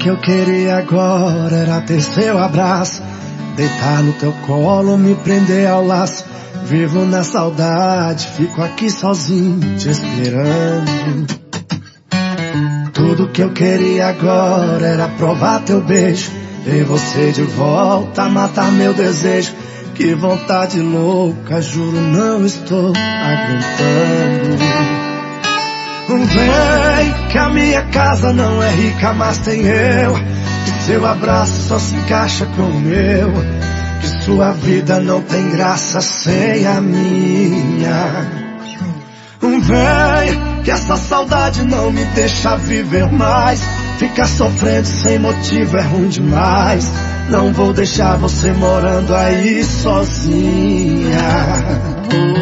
que eu queria agora era ter seu abraço, deitar no teu colo, me prender ao laço. Vivo na saudade, fico aqui sozinho te esperando. Tudo que eu queria agora era provar teu beijo, ver você de volta, matar meu desejo. Que vontade louca, juro não estou aguentando. Vem que a minha casa não é rica, mas tem eu. Que seu abraço só se encaixa com o meu. Que sua vida não tem graça sem a minha. Vem que essa saudade não me deixa viver mais. Ficar sofrendo sem motivo é ruim demais. Não vou deixar você morando aí sozinha.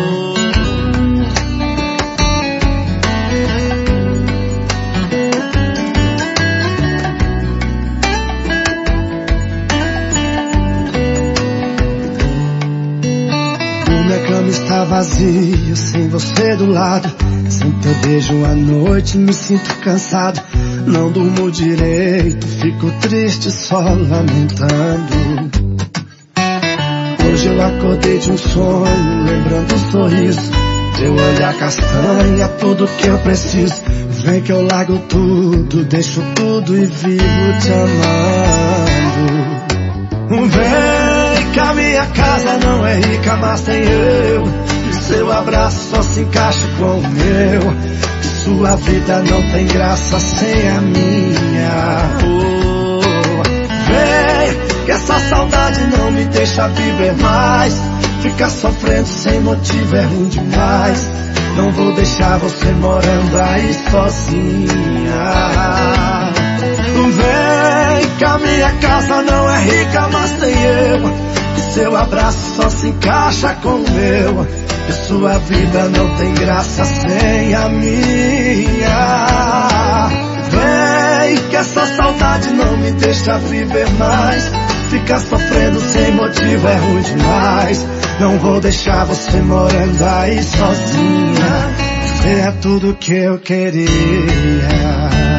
Minha cama está vazia, sem você do lado. Sem teu beijo à noite me sinto cansado. Não durmo direito, fico triste só lamentando. Hoje eu acordei de um sonho, lembrando um sorriso. Teu olhar castanho é tudo que eu preciso. Vem que eu largo tudo, deixo tudo e vivo te amando. Vem que a minha casa não é rica, mas tem eu. E seu abraço só se encaixa com o meu. Sua vida não tem graça sem a minha. Vem que essa saudade não me deixa viver mais. Ficar sofrendo sem motivo é ruim demais. Não vou deixar você morando aí sozinha. Vem que a minha casa não é rica, mas tem eu. Que seu abraço só se encaixa com o meu. Que sua vida não tem graça sem a minha. Vem que essa saudade não me deixa viver mais. Ficar sofrendo sem motivo é ruim demais. Não vou deixar você morando aí sozinha. Você é tudo que eu queria.